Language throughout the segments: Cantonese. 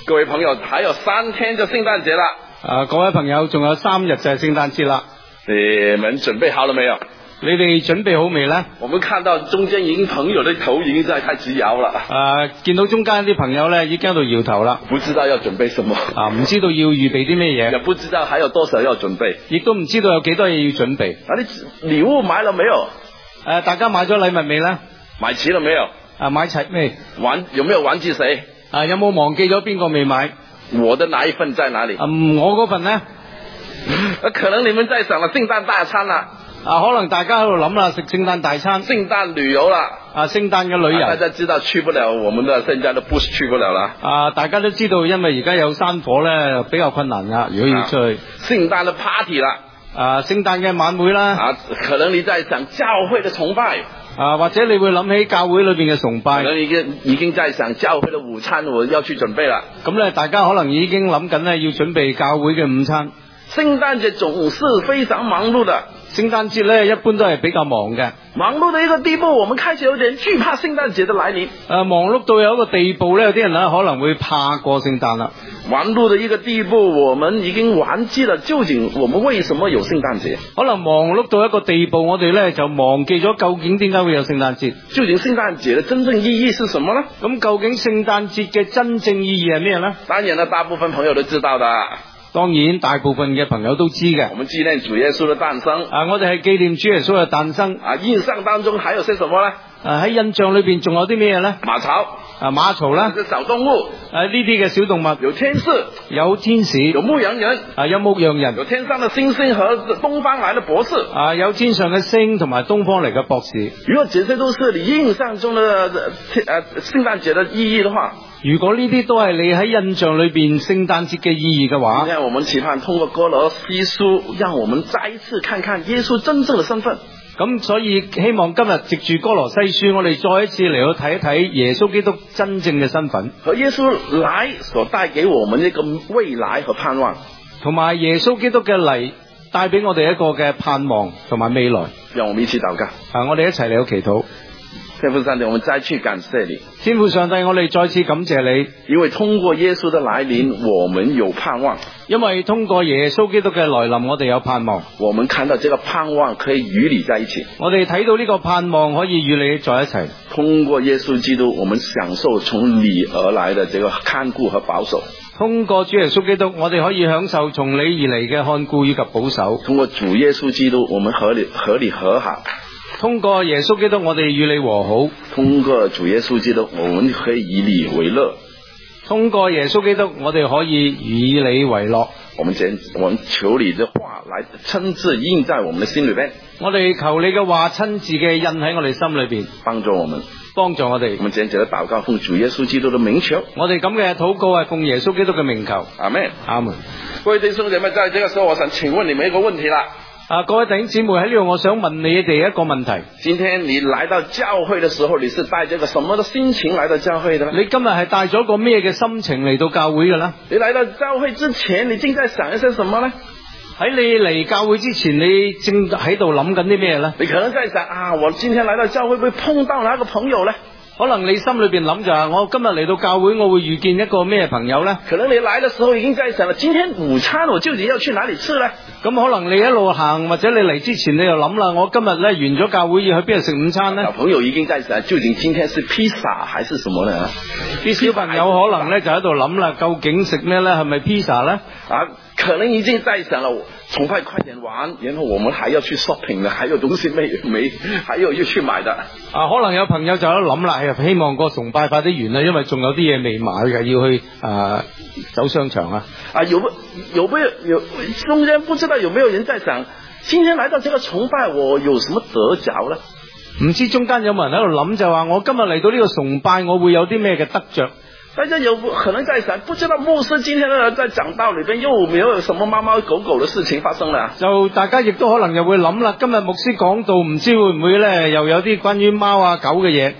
各位朋友，還有3天就聖誕節啦。 各位朋友，仲有3日就係聖誕節啦。 你們準備好了沒有？ 你哋準備好未呢？ 我們看到中間已經朋友的頭已經在開始搖了。 見到中間啲朋友呢，已經喺度搖頭啦。 不知道要準備什麼。 唔知道要預備啲咩嘢。 也不知道還有多少要準備。 亦都唔知道有幾多嘢要準備。 你禮物買了沒有？ 大家買咗禮物未呢？ 買齊了沒有？ 買齊未？ 有沒有忘記誰？ 有冇忘記咗邊個未買？ 我的那一份在哪裏？ 我嗰份呢？ 可能你們在想了聖誕大餐啦。 可能大家喺度諗啦，食聖誕大餐、 聖誕旅遊啦， 聖誕嘅旅遊， 大家知道去不了，我們的聖誕的 bus 去不了啦。 大家都知道，因為而家有山火咧，比較困難噶。如果要出去， 聖誕的 party 啦， 聖誕嘅晚會啦， 可能你在想教會的崇拜， 或者你會諗起教會裏邊嘅崇拜， 可能已經在想教會的午餐我要去準備啦。 咁咧，大家可能已經諗緊咧，要準備教會嘅午餐。 聖誕節總是非常忙碌的。 聖誕節咧，一般都係比較忙嘅。 忙碌到一個地步，我們開始有點懼怕聖誕節的來臨。 忙碌到有一個地步咧，有啲人咧可能會怕過聖誕啦。 忙碌的一個地步，我們已經忘記了究竟我們為什麼有聖誕節。 可能忙碌到一個地步，我哋咧就忘記咗究竟點解會有聖誕節。 究竟聖誕節的真正意義是什麼呢？ 咁究竟聖誕節嘅真正意義係咩呢？ 當然啦，大部分朋友都知道的。 當然，大部分嘅朋友都知嘅。 我們紀念主耶穌的誕生。 我哋係紀念主耶穌嘅誕生。 印象當中還有些什麼呢？ 喺印象裏邊仲有啲咩呢？ 馬槽。 馬槽啦。 小動物。 呢啲嘅小動物。 有天使。 有天使。 有牧羊人。 有牧羊人。 有天上的星星和東方來的博士。 有天上嘅星同埋東方嚟嘅博士。 如果這些都是你印象中的聖誕節的意義的話， 如果呢啲都係你喺印象裏邊聖誕節嘅意義嘅話， 今天我們期盼通過歌羅西書，讓我們再一次看看耶穌真正的身份。 咁所以希望今日藉住歌羅西書，我哋再一次嚟到睇一睇耶穌基督真正嘅身份， 和耶穌來所帶給我們一個未來和盼望， 同埋耶穌基督嘅嚟帶俾我哋一個嘅盼望同埋未來。 讓我們一起禱告。 我哋一齊嚟到祈禱。 天父上帝，我們再去感謝你。 天父上帝，我哋再次感謝你， 因為通過耶穌的來臨，我們有盼望。 因為通過耶穌基督嘅來臨，我哋有盼望。 我們看到這個盼望可以與你在一起。 我哋睇到呢個盼望可以與你在一齊。 通過耶穌基督，我們享受從你而來的這個看顧和保守。 通過主耶穌基督，我哋可以享受從你而嚟嘅看顧以及保守。 通過主耶穌基督，我們和你和好。 通過耶穌基督，我哋與你和好。 通過主耶穌基督，我們可以以你為樂。 通過耶穌基督，我哋可以以你為樂。 我們求你的話來親自印在我們的心裏邊。 我哋求你嘅話親自嘅印喺我哋心裏邊， 幫助我們。 幫助我哋。 我們簡直的禱告奉主耶穌基督的名求。 我哋咁嘅禱告係奉耶穌基督嘅名求。 阿們。 阿們。 各位弟兄姐妹，在這個時候，我想請問你們一個問題啦。 各位弟兄姊妹，喺呢度，我想問你哋一個問題。 今天你來到教會的時候，你是帶着個什麼的心情來到教會的呢？ 你今日係帶咗個咩嘅心情嚟到教會嘅呢？ 你來到教會之前，你正在想一些什麼呢？ 喺你嚟教會之前，你正喺度諗緊啲咩呢？ 你可能在想我今天來到教會會碰到哪個朋友呢？ 可能你心裏邊諗就係我今日嚟到教會，我會遇見一個咩朋友呢？ 可能你來的時候已經在想了，今天午餐我究竟要去哪裏吃呢？ 咁可能你一路行，或者你嚟之前你就諗啦，我今日咧完咗教會要去邊度食午餐呢？ 小朋友已經在想，究竟今天是披薩還是什麼呢？ 啲小朋友可能咧就喺度諗啦，究竟食咩呢？係咪披薩呢？ 可能已經在想了，崇拜快點完，然後我們還要去 shopping 呢，還有東西沒，還有要去買的。 可能有朋友就喺度諗啦，希望個崇拜快啲完啦，因為仲有啲嘢未買嘅，要去走商場啊。有中間不知道有沒有人在想，今天來到這個崇拜，我有什麼得着呢？唔知中間有冇人喺度諗，就話我今日嚟到呢個崇拜，我會有啲咩嘅得着？大家有可能在想，不知道牧師今天在講道裏邊又沒有什麼貓貓狗狗的事情發生了？就大家亦都可能又會諗啦，今日牧師講道唔知會唔會咧又有啲關於貓啊狗嘅嘢？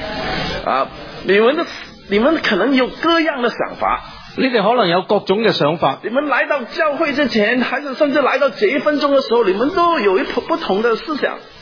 你們可能有各樣的想法，你哋可能有各種嘅想法。你們來到教會之前，還是甚至來到這一分鐘的時候，你們都有不同的思想。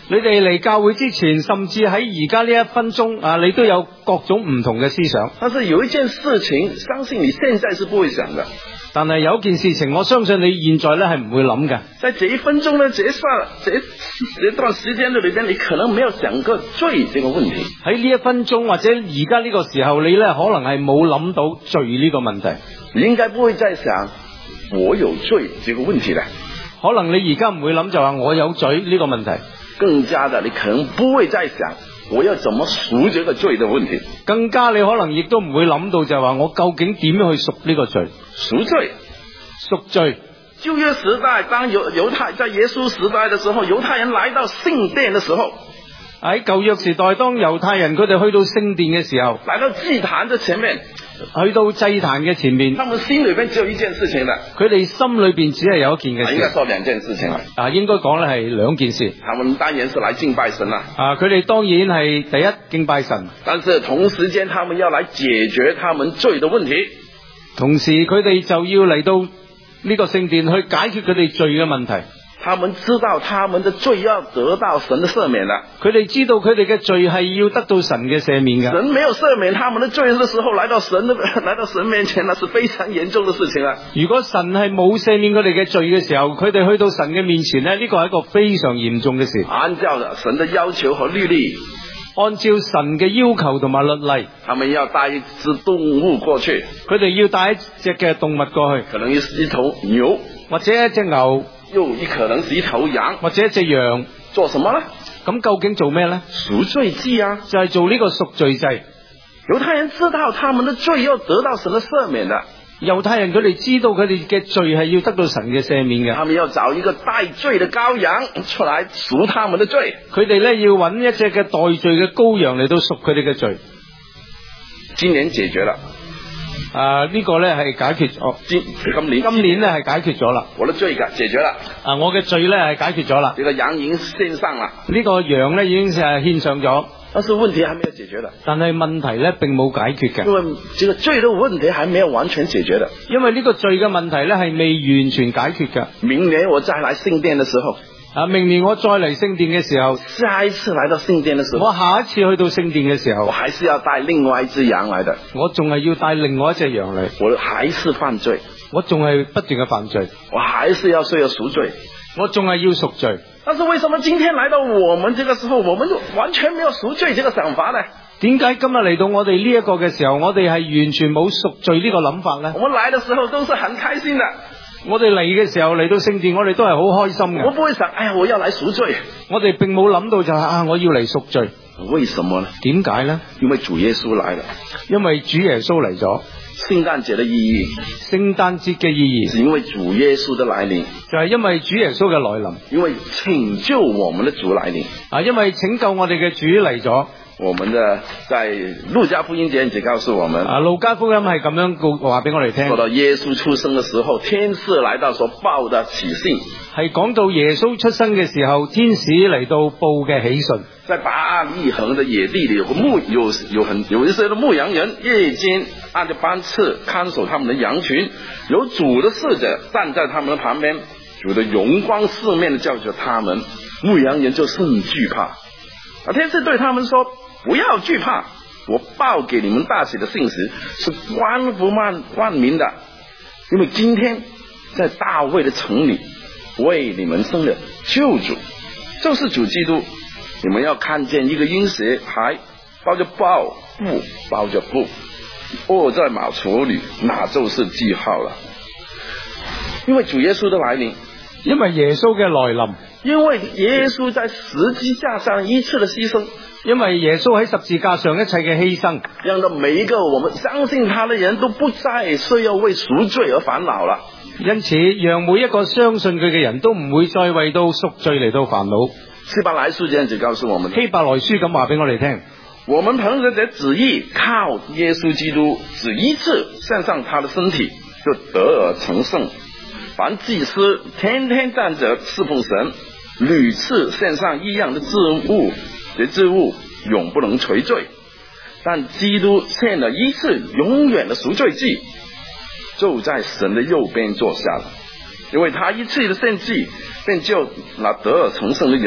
你哋嚟教會之前，甚至喺而家呢一分鐘你都有各種唔同嘅思想。 但是有一件事情，相信你現在是不會想的。 但係有一件事情，我相信你現在咧係唔會諗嘅。 在這一分鐘呢，這段時間的裏邊，你可能沒有想過罪這個問題。 喺呢一分鐘或者而家呢個時候，你咧可能係冇諗到罪呢個問題。 你應該不會再想我有罪這個問題啦。 可能你而家唔會諗就話我有罪呢個問題。 更加的，你可能不會再想我要怎麼贖這個罪的問題。 更加你可能亦都唔會諗到就話我究竟點樣去贖呢個罪。 贖罪， 贖罪。 舊約時代，當猶太在耶穌時代的時候，猶太人來到聖殿的時候， 喺舊約時代，當猶太人佢哋去到聖殿嘅時候， 來到祭壇的前面， 去到祭壇嘅前面， 他們心裏邊只有一件事情啦。 佢哋心裏邊只係有一件嘅事。 應該說兩件事情啦。 應該講咧係兩件事。 他們當然是來敬拜神啦。 佢哋當然係第一敬拜神， 但是同時間他們要來解決他們罪的問題。 同時佢哋就要嚟到呢個聖殿去解決佢哋罪嘅問題。 他們知道他們的罪要得到神的赦免了。 佢哋知道佢哋嘅罪係要得到神嘅赦免嘅。 神沒有赦免他們的罪的時候，來到神面前，那是非常嚴重的事情啊。 如果神係冇赦免佢哋嘅罪嘅時候，佢哋去到神嘅面前呢，呢個係一個非常嚴重嘅事。 按照神的要求和律例， 按照神嘅要求同埋律例， 他們要帶一隻動物過去。 佢哋要帶一隻嘅動物過去， 可能是一頭牛， 或者一隻牛， 又可能是一頭羊， 或者一隻羊。 做什麼呢？ 咁究竟做咩呢？ 贖罪祭啊， 就係做呢個贖罪祭。 猶太人知道他們的罪要得到神的赦免的。 猶太人佢哋知道佢哋嘅罪係要得到神嘅赦免嘅。 他們要找一個代罪的羔羊出來贖他們的罪。 佢哋咧要揾一隻嘅代罪嘅羔羊嚟到贖佢哋嘅罪。 今年解決了。 呢個咧係解決咗。今年咧係解決咗啦。 我的罪解決了。 我嘅罪咧係解決咗啦。 這個羊已經獻上了。 呢個羊咧已經係獻上咗。 但是問題還沒有解決的。 但係問題咧並冇解決嘅。 因為這個罪的問題還沒有完全解決的。 因為呢個罪嘅問題咧係未完全解決嘅。 明年我再來聖殿的時候。 明年我再嚟聖殿嘅時候， 下一次來到聖殿的時候， 我下一次去到聖殿嘅時候， 我還是要帶另外一隻羊來的。 我仲係要帶另外一隻羊嚟。 我還是犯罪， 我仲係不斷嘅犯罪， 我還是要需要贖罪， 我仲係要贖罪。 但是為什麼今天來到我們這個時候，我們就完全沒有贖罪這個想法呢？ 點解今日嚟到我哋呢一個嘅時候，我哋係完全冇贖罪呢個諗法呢？ 我們來的時候都是很開心的。 我哋嚟嘅時候嚟到聖殿，我哋都係好開心嘅。 我不會想，哎呀，我要來贖罪。 我哋並冇諗到就係我要嚟贖罪。 為什麼呢？ 點解呢？ 因為主耶穌來了。 因為主耶穌嚟咗。 聖誕節的意義， 聖誕節嘅意義， 是因為主耶穌的來臨， 就係因為主耶穌嘅來臨， 因為拯救我們的主來臨。 因為拯救我哋嘅主嚟咗。 我們的在路加福音這樣子告訴我們， 路加福音係咁樣話俾我哋聽。 說到耶穌出生的時候，天使來到所報的喜訊， 係講到耶穌出生嘅時候，天使嚟到報嘅喜訊。 在伯利恆的野地裏有一些的牧羊人，夜間按着班次看守他們的羊群，有主的使者站在他們的旁邊，主的榮光四面的照着他們，牧羊人就甚懼怕。天使對他們說，不要懼怕，我報給你們大喜的信息是關乎萬民的，因為今天在大衛的城裏為你們生了救主，就是主基督。你們要看見一個嬰孩還包着布臥在馬槽裏，那就是記號了。因為主耶穌的來臨， 因為耶穌嘅來臨， 因為耶穌在十字架上一次的犧牲， 因為耶穌喺十字架上一切嘅犧牲， 讓到每一個我們相信他的人都不再需要為贖罪而煩惱了。 因此讓每一個相信佢嘅人都唔會再為到贖罪嚟到煩惱。 希伯來書這樣子告訴我們， 希伯來書咁話俾我哋聽， 我們憑着這旨意，靠耶穌基督只一次獻上他的身體，就得而成聖。凡祭司天天站着侍奉神，屢次獻上一樣的祭物，這祭物永不能除罪。但基督獻了一次永遠的贖罪祭，就在神的右邊坐下了。因為他一次的獻祭，便救那得而成聖的人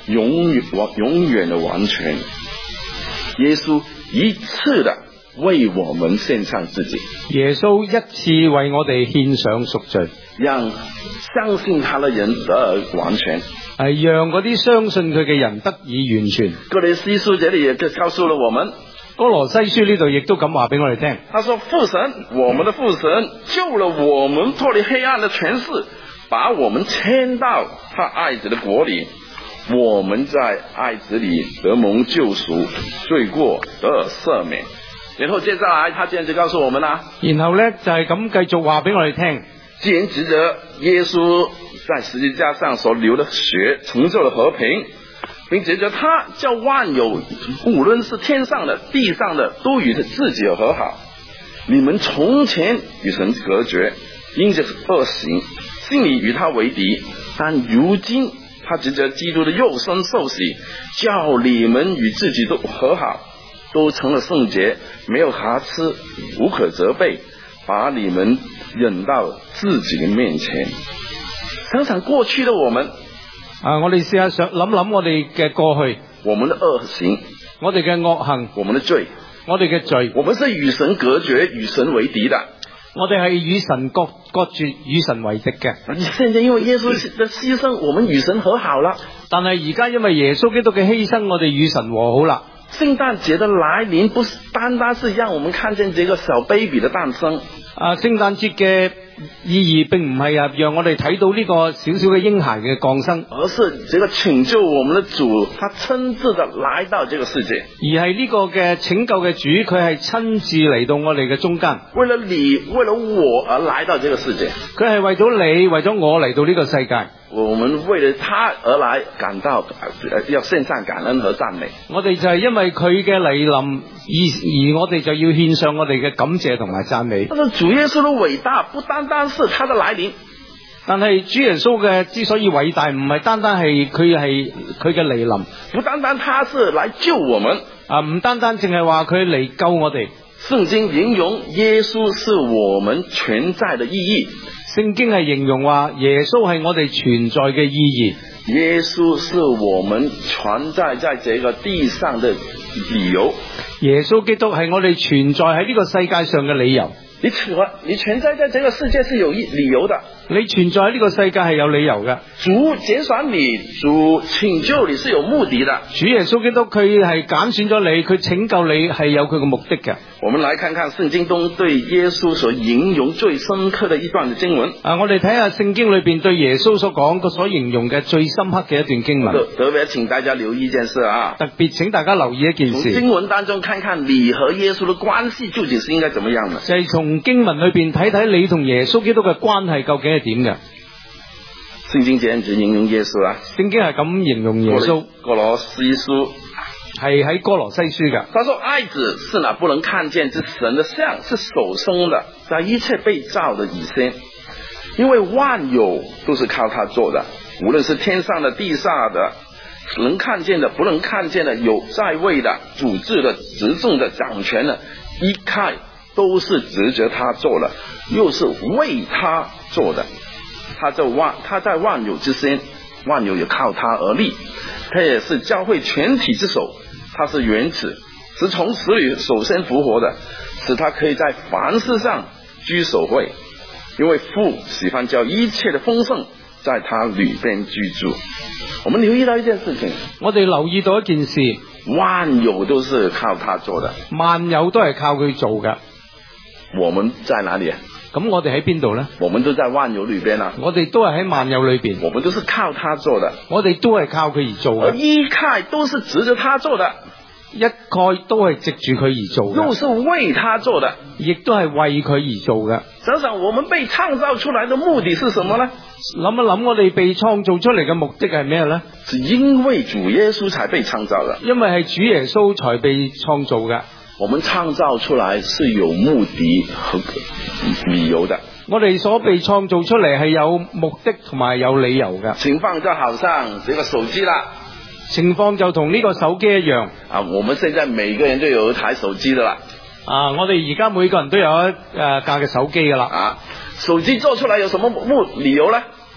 永遠的完全。耶穌一次的為我們獻上自己， 耶穌一次為我哋獻上贖罪， 讓相信他的人得完全， 係讓嗰啲相信佢嘅人得以完全。 哥羅西書這裏也告訴了我們， 哥羅西書呢度亦都咁話俾我哋聽， 他說父神，我們的父神救了我們脫離黑暗的權勢，把我們遷到他愛子的國裏，我們在愛子裏得蒙救贖，罪過得赦免。然後接下來他這樣就告訴我們啦， 然後呢，就係咁繼續話俾我哋聽， 既然指着耶穌在十字架上所流的血成就了和平，並藉着他叫萬有，無論是天上的地上的，都與自己和好。你們從前與神隔絕，因着惡行，心裏與他為敵，但如今他藉着基督的肉身受洗，叫你們與自己都和好，都成了聖潔，沒有瑕疵，無可責備，把你們引到自己的面前。想想過去的我們， 我哋試下諗我哋嘅過去， 我們的惡行， 我哋嘅惡行， 我們的罪， 我哋嘅罪， 我們是與神隔絕，與神為敵的。 我哋係與神割絕，與神為敵嘅。 現在因為耶穌的犧牲，我們與神和好了。 但係而家因為耶穌基督嘅犧牲，我哋與神和好啦。 聖誕節的來臨，不是單單是讓我們看見這個小 baby 的誕生。 聖誕節嘅意義並唔係讓我哋睇到呢個小小嘅嬰孩嘅降生， 而是這個拯救我們的主，他親自的來到這個世界， 而係呢個嘅拯救嘅主，佢係親自嚟到我哋嘅中間， 為了你，為了我而來到這個世界。 佢係為咗你，為咗我嚟到呢個世界。 我們為了他而來，感到要獻上感恩和讚美。 我哋就係因為佢嘅來臨，而我哋就要獻上我哋嘅感謝同埋讚美。 但是主耶穌的偉大，不單單是他的來臨。 但係主耶穌嘅之所以偉大，唔係單單係佢嘅來臨， 不單單他是來救我們， 唔單單淨係話佢嚟救我哋。 聖經形容耶穌是我們存在的意義。 聖經係形容話耶穌係我哋存在嘅意義。 耶穌是我們存在在這個地上的理由。 耶穌基督係我哋存在喺呢個世界上嘅理由。 你存在在這個世界是有理由的。 你存在喺呢個世界係有理由嘅。 主揀選你，主拯救你是有目的的。 主耶穌基督佢係揀選咗你，佢拯救你係有佢嘅目的嘅。 我們來看看聖經中對耶穌所形容最深刻的一段的經文。 我哋睇下聖經裏邊對耶穌所講嘅所形容嘅最深刻嘅一段經文。 特別請大家留意一件事啊！ 特別請大家留意一件事。 從經文當中看看你和耶穌的關係究竟是應該怎麼樣的？ 就係從經文裏邊睇睇你同耶穌基督嘅關係究竟係點嘅。 聖經這樣子形容耶穌啊？聖經係咁形容耶穌。歌羅西書係喺歌羅西書嘅。他說愛子是那不能看見之神的像，是首生的，在一切被造的以先，因為萬有都是靠他做的，無論是天上的地下的，能看見的不能看見的，有在位的主治的執政的掌權的，一概都是藉着他做的，又是為他做的。他在萬有之先，萬有也靠他而立，他也是教會全體之首，他是原始，是從死裏首先復活的，使他可以在凡事上居首位，因為父喜歡叫一切的豐盛在他裏邊居住。我們留意到一件事情，我哋留意到一件事，萬有都是靠他做的，萬有都係靠佢做嘅。我們在哪裏啊？咁我哋喺邊度呢？我們都在萬有裏邊啊！我哋都係喺萬有裏邊。我們都是靠他做的，我哋都係靠佢而做嘅。一概都是指着他做的，一概都係藉住佢而做嘅。又是為他做的，亦都係為佢而做嘅。想想我們被創造出來的目的是什麼呢？諗一諗，我哋被創造出嚟嘅目的係咩呢？是因為主耶穌才被創造的，因為係主耶穌才被創造嘅。我們創造出來是有目的和理由的，我哋所被創造出嚟係有目的同埋有理由嘅。情況就好像這個手機啦，情況就同呢個手機一樣啊！我們現在每個人都有一台手機的啦，啊！我哋而家每個人都有一架嘅手機噶啦啊！手機做出來有什麼理由呢？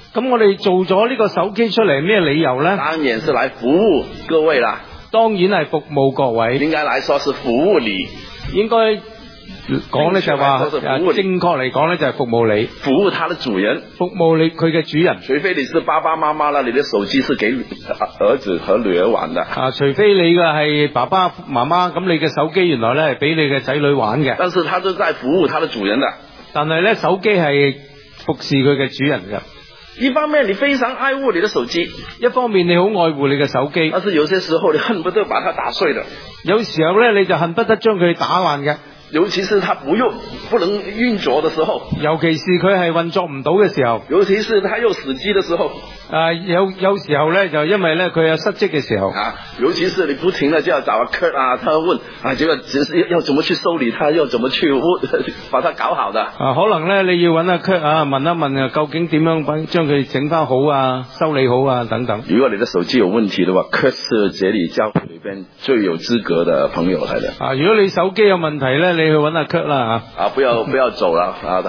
咁我哋做咗呢個手機出嚟，咩理由呢？ 當然是來服務各位啦。 當然係服務各位。 應該來說是服務你。 應該講呢就係話，正確嚟講呢就係服務你， 服務他的主人， 服務你佢嘅主人。 除非你是爸爸媽媽啦，你的手機是給兒子和女兒玩的。 除非你嘅係爸爸媽媽，咁你嘅手機原來呢係俾你嘅仔女玩嘅。 但是他都在服務他的主人的。 但係呢，手機係服侍佢嘅主人嘅。 一方面你非常愛護你的手機， 一方面你好愛護你嘅手機， 但是有些時候你恨不得把它打碎的。 有時候呢，你就恨不得將佢打爛嘅。 尤其是它不能運作的時候， 尤其是佢係運作唔到嘅時候， 尤其是它又死機的時候， 有時候咧就因為咧佢有失職嘅時候， 尤其是你不停的就要找阿 Kurt 啊，他問這個要怎麼去修理它，要怎麼去把它搞好的可能咧你要揾阿 Kurt 問一問究竟點樣將佢整翻好啊，修理好啊等等。 如果你的手機有問題的話，Kurt 是這裏教會裏邊最有資格的朋友嚟的。 如果你手機有問題咧，你去揾阿 Kurt 啦不要走了阿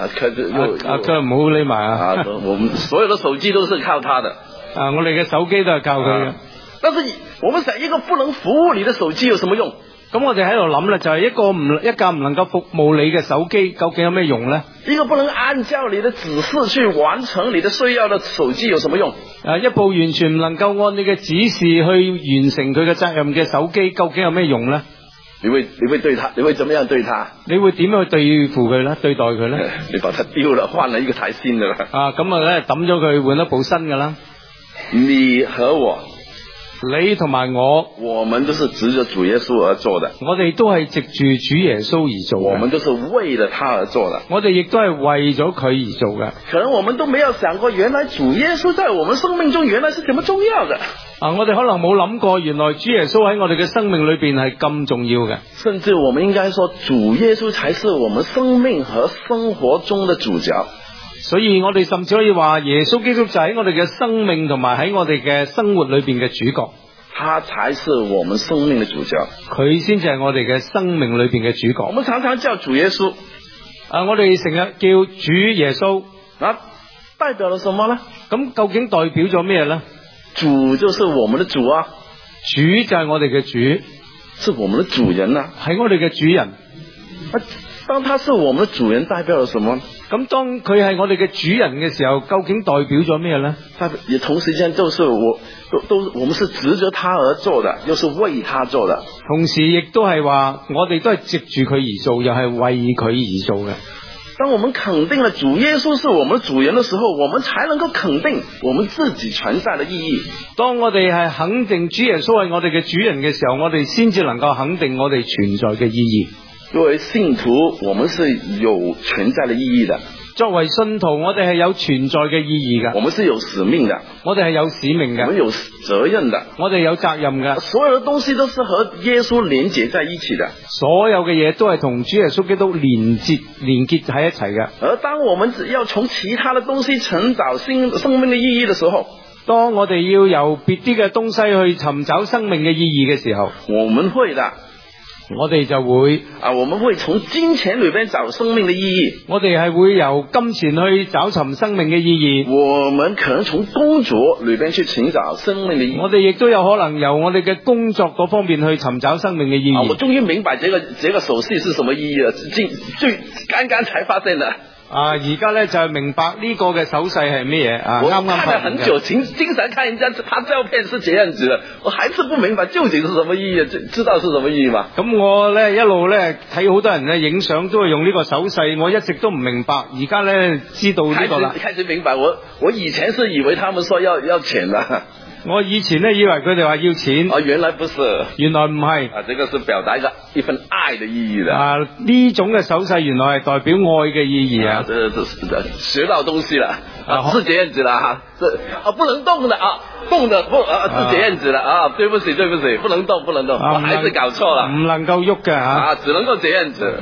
Kurt 唔好匿埋我們所有的手機都是靠他的我哋嘅手機都係靠佢嘅。 但是我們想一個不能服務你的手機有什麼用？ 咁我哋喺度諗啦，就係一架唔能夠服務你嘅手機，究竟有咩用呢？ 一個不能按照你的指示去完成你的需要的手機有什麼用？ 一部完全唔能夠按你嘅指示去完成佢嘅責任嘅手機，究竟有咩用呢？ 你會對他，你會怎麼樣對他？ 你會點樣去對付佢呢？對待佢呢？ 你把它丟了，換了一個台新的啦。 咁咧抌咗佢，換一部新嘅啦。 你和我， 你同埋我們都是指着主耶穌而做的。 我哋都係藉住主耶穌而做嘅。 我們都是為了他而做的。 我哋亦都係為咗佢而做嘅。 可能我們都沒有想過，原來主耶穌在我們生命中原來是這麼重要的。 我哋可能冇諗過，原來主耶穌喺我哋嘅生命裏邊係咁重要嘅。 甚至我們應該說，主耶穌才是我們生命和生活中的主角。 所以我哋甚至可以話，耶穌基督就喺我哋嘅生命同埋喺我哋嘅生活裏邊嘅主角。 他才是我們生命的主角。 佢先至係我哋嘅生命裏邊嘅主角。 我們常常叫主耶穌， 我哋成日叫主耶穌， 代表了什麼呢？ 咁究竟代表咗咩呢？ 主就是我們的主啊， 主就係我哋嘅主， 是我們的主人啊， 係我哋嘅主人。 當他是我們的主人，代表了什麼？ 咁當佢係我哋嘅主人嘅時候，究竟代表咗咩呢？ 也同時間就是我們是指着他而做的，又是為他做的。 同時亦都係話，我哋都係藉住佢而做，又係為佢而做嘅。 當我們肯定了主耶穌是我們的主人的時候，我們才能夠肯定我們自己存在的意義。 當我哋係肯定主耶穌係我哋嘅主人嘅時候，我哋先至能夠肯定我哋存在嘅意義。 作為信徒，我們是有存在的意義的。 作為信徒，我哋係有存在嘅意義嘅。 我們是有使命的， 我哋係有使命嘅。 我們有責任的， 我哋有責任嘅。 所有的東西都是和耶穌連結在一起的。 所有嘅嘢都係同主耶穌基督連結喺一齊嘅。 而當我們要從其他的東西尋找生命的意義的時候， 當我哋要由別啲嘅東西去尋找生命嘅意義嘅時候， 我們會的。 我哋就會我們會從金錢裏邊找生命的意義。 我哋係會由金錢去找尋生命嘅意義。 我們可能從工作裏邊去尋找生命的意義。 我哋亦都有可能由我哋嘅工作嗰方面去尋找生命嘅意義。 我終於明白這個手勢是什麼意義了，剛剛才發現了。 而家咧就係明白呢個嘅手勢係咩嘢啊？啱啱看了很久，經常看人家拍照片是這樣子的，我還是不明白究竟是什麼意義，知道是什麼意義嗎？ 咁我咧一路咧睇好多人咧影相都係用呢個手勢，我一直都唔明白，而家咧知道呢個啦。 開始明白，我以前是以為他們說要錢的。 我以前咧以為佢哋話要錢， 原來不是， 原來唔係。 這個是表達一份愛的意義的。 呢種嘅手勢原來係代表愛嘅意義啊！ 這學到東西了是這樣子啦，不能動的動的不是這樣子了對不起，不能動，我還是搞錯了， 唔能夠喐嘅只能夠這樣子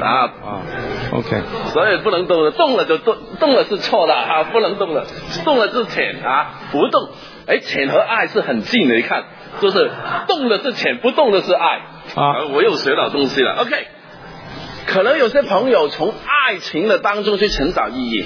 OK， 所以不能動的，動了就動了是錯的不能動的，動了是錢不動。錢和愛是很近的，你看，就是動的是錢，不動的是愛我又學到東西了。OK， 可能有些朋友從愛情的當中去尋找意義。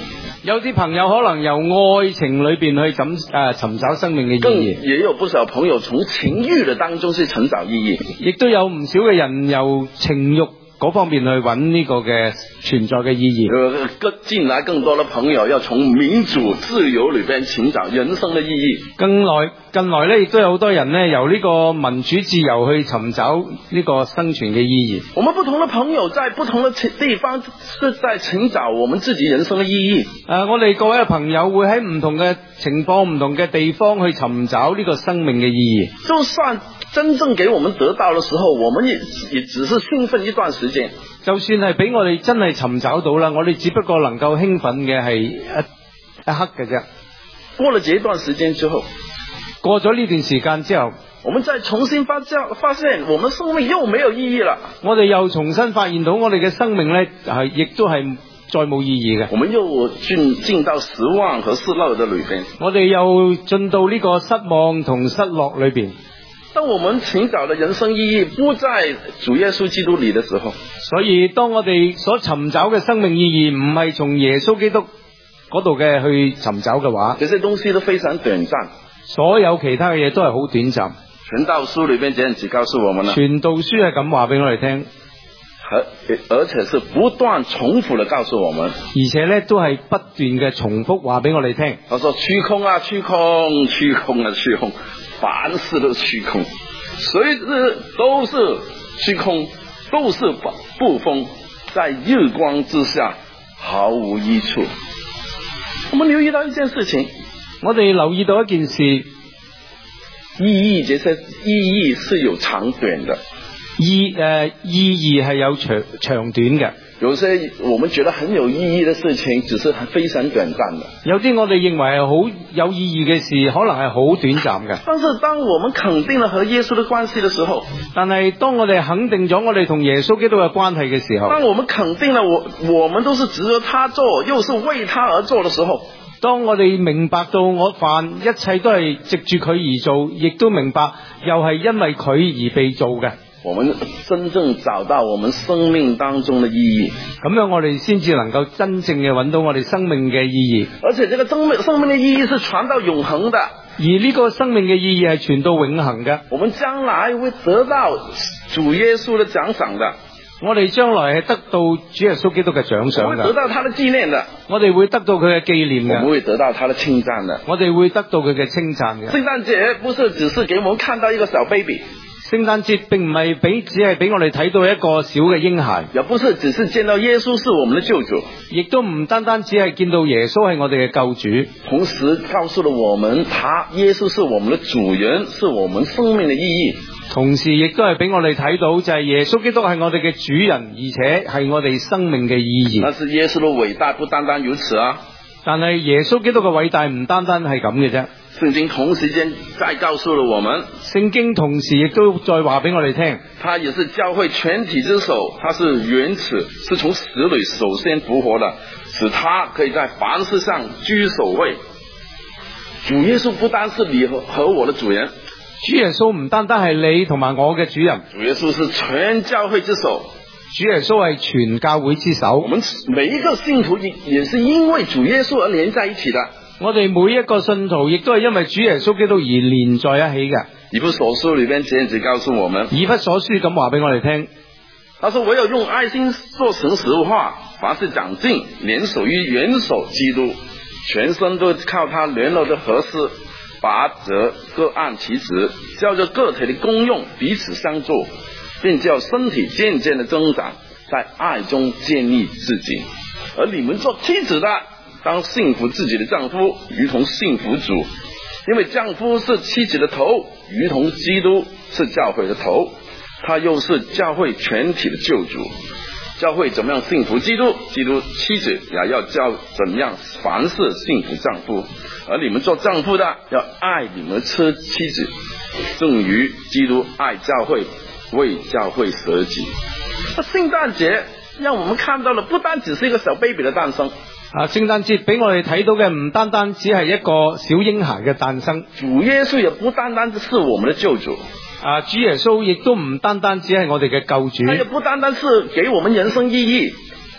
有啲朋友可能由愛情裏邊去尋找生命嘅意義， 也有不少朋友從情欲的當中去尋找意義， 亦都有唔少嘅人由情慾嗰方面去揾呢個嘅存在嘅意義。 近來更多的朋友要從民主自由裏邊尋找人生的意義。近來咧，亦都有好多人咧由呢個民主自由去尋找呢個生存嘅意義。 我們不同的朋友在不同的地方是在尋找我們自己人生的意義。 我哋各位嘅朋友會喺唔同嘅情況、唔同嘅地方去尋找呢個生命嘅意義。 就算真正給我們得到的時候，我們也只是興奮一段時間。 就算係俾我哋真係尋找到啦，我哋只不過能夠興奮嘅係一刻嘅啫。 過了這段時間之後， 過咗呢段時間之後， 我們再重新發現我們生命又沒有意義了。 我哋又重新發現到我哋嘅生命咧亦都係再冇意義嘅。 我們又進到失望和失落的裏邊。 我哋又進到呢個失望同失落裏邊。 當我們尋找的人生意義不在主耶穌基督裏的時候， 所以當我哋所尋找嘅生命意義唔係從耶穌基督嗰度嘅去尋找嘅話， 這些東西都非常短暫， 所有其他嘅嘢都係好短暫。 傳道書裏邊這樣子告訴我們啦， 傳道書係咁話俾我哋聽， 而且是不斷重複的告訴我們， 而且咧都係不斷嘅重複話俾我哋聽。 他說虛空啊虛空，虛空啊虛空，凡事都虛空，隨時都是虛空，都是捕風，在日光之下毫無益處。我們留意到一件事情， 我哋留意到一件事， 意義，這些意義是有長短的， 意義係有長短嘅。 有些我們覺得很有意義的事情，只是非常短暫的。 有啲我哋認為係好有意義嘅事，可能係好短暫嘅。 但是當我們肯定了和耶穌的關係的時候， 但係當我哋肯定咗我哋同耶穌基督嘅關係嘅時候， 當我們肯定了我們都是值得他做，又是為他而做的時候， 當我哋明白到我凡一切都係藉住佢而做，亦都明白又係因為佢而被做嘅， 我們真正找到我們生命當中的意義， 咁樣我哋先至能夠真正嘅揾到我哋生命嘅意義。 而且這個生命的意義是傳到永恆的， 而呢個生命嘅意義係傳到永恆嘅。 我們將來會得到主耶穌的獎賞的， 我哋將來係得到主耶穌基督嘅獎賞嘅， 會得到他的紀念的， 我哋會得到佢嘅紀念嘅， 我們會得到他的稱讚的， 我哋會得到佢嘅稱讚嘅。 聖誕節不是只是給我們看到一個小 baby， 聖誕節並唔係只係俾我哋睇到一個小嘅嬰孩， 也不是只是見到耶穌是我們的救主， 亦都唔單單只係見到耶穌係我哋嘅救主， 同時告訴了我們耶穌是我們的主人，是我們生命的意義。 同時亦都係俾我哋睇到就係耶穌基督係我哋嘅主人，而且係我哋生命嘅意義。 但是耶穌的偉大不單單如此啊！ 但係耶穌基督嘅偉大唔單單係咁嘅啫。 聖經同時間再告訴了我們， 聖經同時亦都再話俾我哋聽， 他也是教會全體之首，他是原始，是從死裏首先復活的，使他可以在凡事上居首位。主耶穌不單是你和我的主人， 主耶穌唔單單係你同埋我嘅主人， 主耶穌是全教會之首， 主耶穌係全教會之首。 我們每一個信徒也是因為主耶穌而連在一起的。 我哋每一個信徒亦都係因為主耶穌基督而連在一起嘅。 以弗所書裏邊這樣子告訴我們， 以弗所書咁話俾我哋聽， 他說唯有用愛心做成實話，凡事長進，聯手於元首基督，全身都靠他聯絡的合適，拔則各按其職，叫着個體的功用彼此相助，並叫身體漸漸的增長，在愛中建立自己。而你們做妻子的，當信服自己的丈夫，如同信服主，因為丈夫是妻子的頭，如同基督是教會的頭，他又是教會全體的救主。教會怎麼樣信服基督，基督妻子也要怎麼樣凡事信服丈夫。而你們做丈夫的，要愛你們妻子，正如基督愛教會，為教會捨己。聖誕節讓我們看到了，不單只是一個小 baby 的誕生。 聖誕節俾我哋睇到嘅唔單單只係一個小嬰孩嘅誕生， 主耶穌也不單單是我們的救主， 主耶穌亦都唔單單只係我哋嘅救主， 他也不單單是給我們人生意義，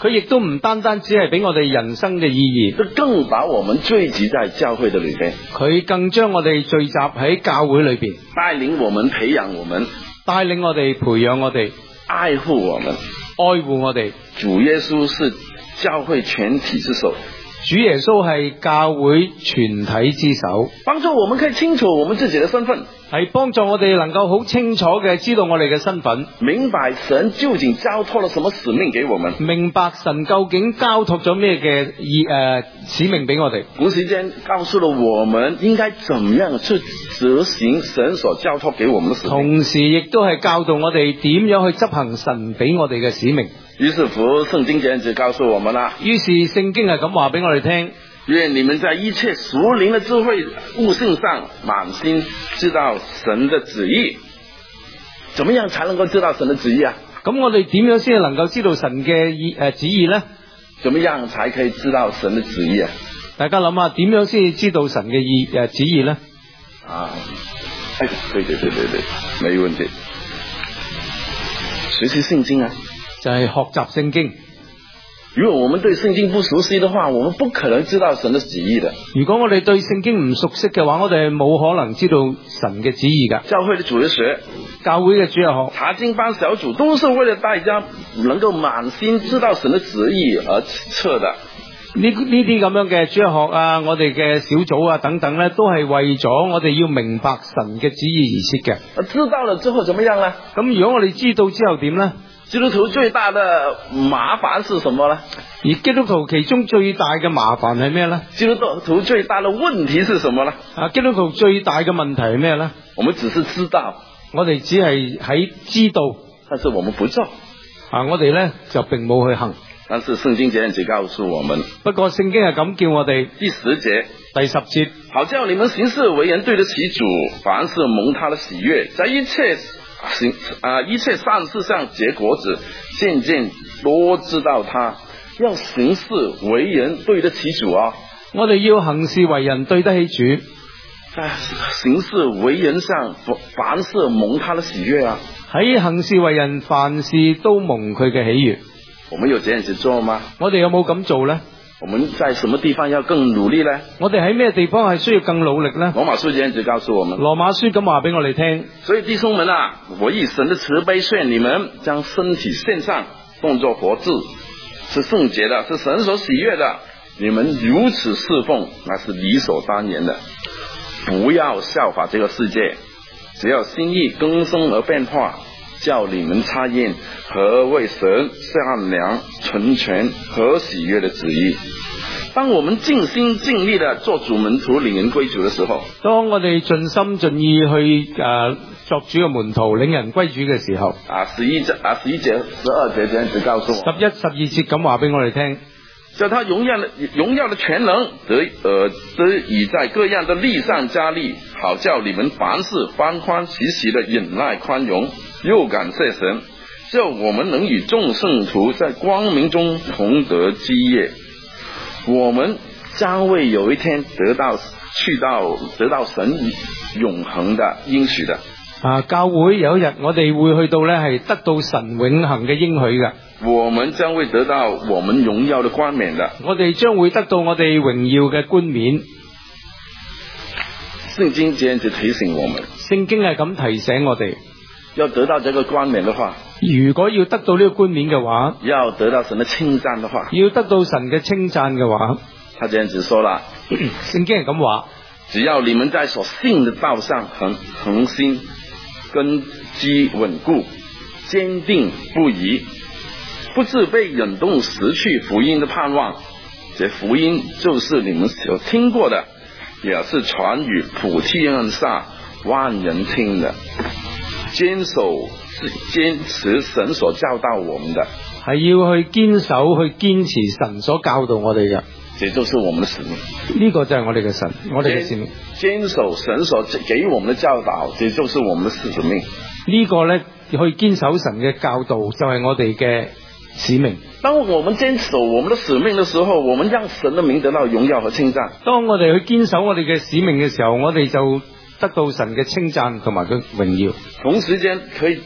佢亦都唔單單只係俾我哋人生嘅意義， 這更把我們聚集在教會的裏邊， 佢更將我哋聚集喺教會裏邊， 帶領我們、培養我們， 帶領我哋、培養我哋， 愛護我們， 愛護我哋。 主耶穌是教會全體之首， 主耶穌係教會全體之首， 幫助我們可以清楚我們自己的身份， 係幫助我哋能夠好清楚嘅知道我哋嘅身份， 明白神究竟交託了什麼使命給我們， 明白神究竟交託咗咩嘅使命俾我哋。 同時間告訴了我們應該怎麼樣去執行神所交託給我們的使命， 同時亦都係教導我哋點樣去執行神俾我哋嘅使命。 於是乎聖經這樣子告訴我們啦， 於是聖經係咁話俾我哋聽， 願你們在一切屬靈的智慧悟性上滿心知道神的旨意。怎麼樣才能夠知道神的旨意啊？ 咁我哋點樣先能夠知道神嘅旨意呢？ 怎麼樣才可以知道神的旨意啊？大家諗下點樣先知道神嘅旨意呢？對，沒問題。學習聖經啊，就係學習聖經。如果我們對聖經不熟悉的話，我們不可能知道神的旨意的。如果我哋對聖經唔熟悉嘅話，我哋係冇可能知道神嘅旨意噶。教會的主日學，教會嘅主日學，查經班小組都是為了大家能夠滿心知道神的旨意而設的。呢啲咁樣嘅主日學啊，我哋嘅小組啊等等咧，都係為咗我哋要明白神嘅旨意而設嘅。知道了之後怎麼樣呢？咁如果我哋知道之後點呢？基督徒最大的麻煩是什麼呢？而基督徒其中最大嘅麻煩係咩呢？基督徒最大的問題是什麼呢？基督徒最大嘅問題係咩呢？我們只是知道，我哋只係喺知道，但是我們不做。我哋呢就並冇去行。但是聖經這樣子告訴我們，不過聖經係咁叫我哋，第10節，第10節，好叫你們行事為人對得起主，凡事蒙他的喜悅，在一切善事上結果子，漸漸多知道他。要行事為人對得起主啊！我哋要行事為人對得起主，在行事為人上凡事蒙他的喜悅啊！喺行事為人凡事都蒙佢嘅喜悅。我們有這樣子做嗎？我哋有冇咁做呢？我們在什麼地方要更努力呢？我哋喺咩地方係需要更努力呢？羅馬書這樣子告訴我們。羅馬書咁話俾我哋聽。所以弟兄們啊，我以神的慈悲勸你們，將身體獻上，當作活祭，是聖潔的，是神所喜悅的。你們如此侍奉，那是理所當然的。不要效法這個世界，只要心意更新而變化，叫你們察驗何為神善良、純全和喜悅的旨意。當我們盡心盡力的做主門徒、領人歸主的時候，當我哋盡心盡意去作主嘅門徒、領人歸主嘅時候，11節、12節這樣子告訴我，11、12節咁話俾我哋聽，叫他榮耀的全能得以在各樣的力上加力，好叫你們凡事歡歡喜喜的忍耐寬容，又感謝神，叫我們能與眾聖徒在光明中同得基業。我們將會有一天得到神永恒的應許的。教會有一日我哋會去到呢，係得到神永恒嘅應許嘅。我們將會得到我們榮耀的冠冕的。我哋將會得到我哋榮耀嘅冠冕。聖經這樣子提醒我們，聖經係咁提醒我哋，要得到這個冠冕的話，如果要得到呢個冠冕嘅話，要得到神的稱讚的話，要得到神嘅稱讚嘅話，他這樣子說啦，聖經係咁話，只要你們在所信的道上恒心，根基穩固，堅定不移，不致被引動失去福音的盼望。這福音就是你們所聽過的，也是傳於普天下萬人聽的。堅持神所教導我們的，係要去堅守去堅持神所教導我哋嘅，這就是我們的使命。呢個就係我哋嘅神，我哋嘅使命。堅守神所給我們的教導，這就是我們的使命。呢個呢，去堅守神嘅教導就係我哋嘅使命。當我們堅守我們的使命的時候，我們讓神的名得到榮耀和稱讚。當我哋去堅守我哋嘅使命嘅時候，我哋就得到神嘅稱讚同埋佢榮耀。同時間可以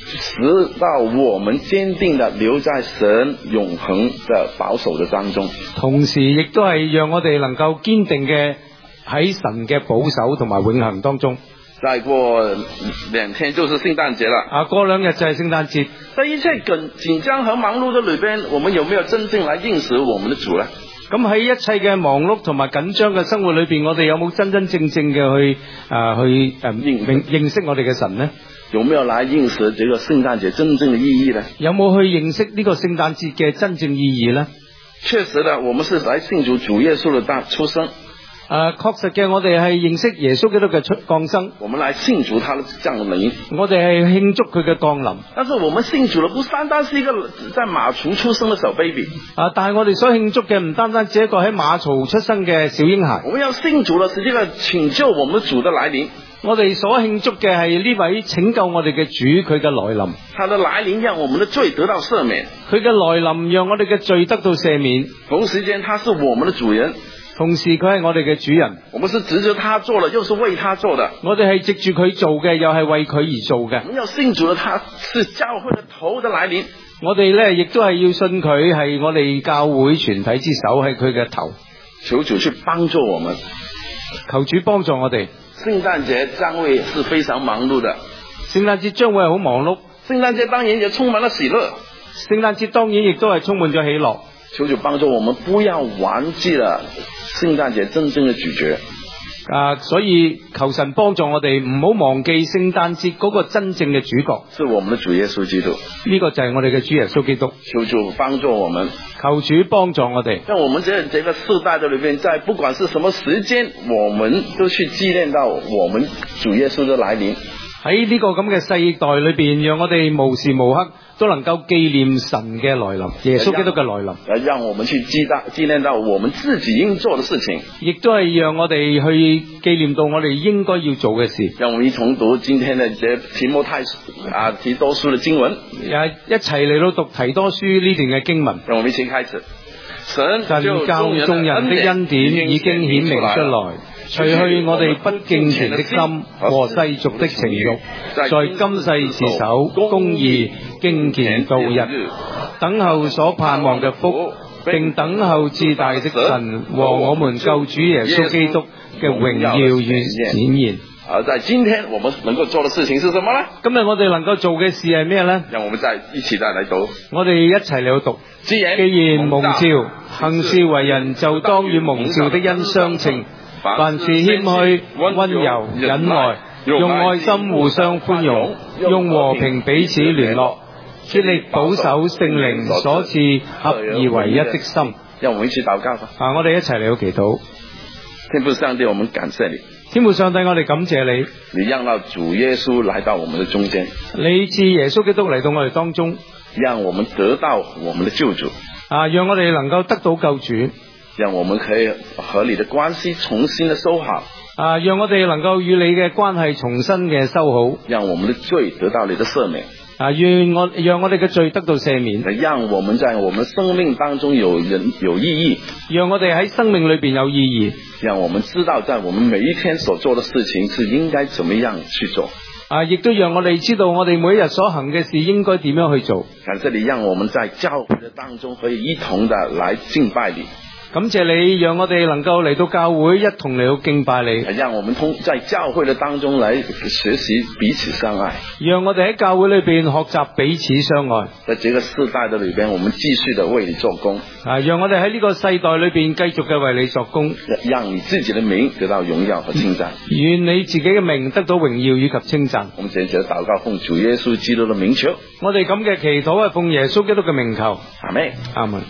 使到我們堅定地留在神永恆的保守的當中。 同時亦都係讓我哋能夠堅定嘅喺神嘅保守同埋永恆當中。 再過2天就是聖誕節了。 過2日就係聖誕節。 在一切緊張和忙碌的裏邊，我們有沒有真正來認識我們的主呢？ 咁喺一切嘅忙碌同埋緊張嘅生活裏邊，我哋有冇真真正正嘅去認識我哋嘅神呢？ 有沒有來認識這個聖誕節真正的意義呢？ 有冇去認識呢個聖誕節嘅真正意義呢？ 確實的，我們是來慶祝主耶穌的出生。 確實嘅，我哋係認識耶穌基督嘅降生。 我們來慶祝他的降臨。 我哋係慶祝佢嘅降臨。 但是我們慶祝的不單單是一個在馬槽出生的小 baby。 但係我哋所慶祝嘅唔單單只一個喺馬槽出生嘅小嬰孩。 我們要慶祝的是這個拯救我們主的來臨。 我哋所慶祝嘅係呢位拯救我哋嘅主，佢嘅來臨。 他的來臨讓我們的罪得到赦免。 佢嘅來臨讓我哋嘅罪得到赦免。 同時間，他是我們的主人。 同時佢係我哋嘅主人。 我們是指着他做的，又是為他做的。 我哋係藉住佢做嘅，又係為佢而做嘅。 我們要慶祝的他是教會的頭的來臨。 我哋咧亦都係要信佢係我哋教會全體之首，係佢嘅頭。 求主去幫助我們。 求主幫助我哋。 聖誕節將會是非常忙碌的。 聖誕節將會係好忙碌。 聖誕節當然也充滿了喜樂。 聖誕節當然亦都係充滿咗喜樂。 求主幫助我們不要忘記了聖誕節真正的主角。 所以求神幫助我哋唔好忘記聖誕節嗰個真正嘅主角， 是我們的主耶穌基督。 呢個就係我哋嘅主耶穌基督。 求主幫助我們。 求主幫助我哋。 在我們這個世代的裏邊，在不管是什麼時間，我們都去紀念到我們主耶穌的來臨。 喺呢個咁嘅世代裏邊，讓我哋無時無刻都能夠紀念神嘅來臨，耶穌基督嘅來臨。 讓我們去紀念到我們自己應做的事情， 亦都係讓我哋去紀念到我哋應該要做嘅事。 讓我們一同讀今天的提摩太提多書的經文， 一齊嚟到讀提多書呢段嘅經文。 讓我們一起開始。神教眾人的恩典已經顯明出來，除去我哋不敬虔的心和世俗的情慾，在今世持守公義敬虔度日，等候所盼望嘅福，並等候至大的神和我們救主耶穌基督嘅榮耀與展現。 在今天我們能夠做的事情是什麼呢？ 今日我哋能夠做嘅事係咩呢？ 讓我們一起再嚟讀。 我哋一齊嚟讀。既然蒙召，行事為人就當與蒙召的恩相稱，凡事謙虛、溫柔、忍耐，用愛心互相寬容，用和平彼此聯絡，竭力保守聖靈所賜合而為一的心。 讓我們一起禱告吧。 我哋一齊嚟到祈禱。 天父上帝，我們感謝你。 天父上帝，我哋感謝你。 你讓到主耶穌來到我們的中間。 你賜耶穌基督嚟到我哋當中， 讓我們得到我們的救主。 讓我哋能夠得到救主。 讓我們可以和你的關係重新的修好。 讓我哋能夠與你嘅關係重新嘅修好。 讓我們的罪得到你的赦免。 讓我哋嘅罪得到赦免。 讓我們在我們生命當中有意義。 讓我哋喺生命裏邊有意義。 讓我們知道在我們每一天所做的事情是應該怎麼樣去做。 亦都讓我哋知道我哋每一日所行嘅事應該點樣去做。 感謝你讓我們在教會的當中可以一同的來敬拜你。 感謝你讓我哋能夠嚟到教會一同嚟到敬拜你。 讓我們在教會的當中來學習彼此相愛。 讓我哋喺教會裏邊學習彼此相愛。 在這個世代的裏邊，我們繼續的為你做工。 讓我哋喺呢個世代裏邊繼續嘅為你作工。 讓你自己的名得到榮耀和稱讚。 願你自己嘅名得到榮耀以及稱讚。 我們這次禱告奉主耶穌基督的名求。 我哋咁嘅祈禱係奉耶穌基督嘅名求。 阿們。 阿們。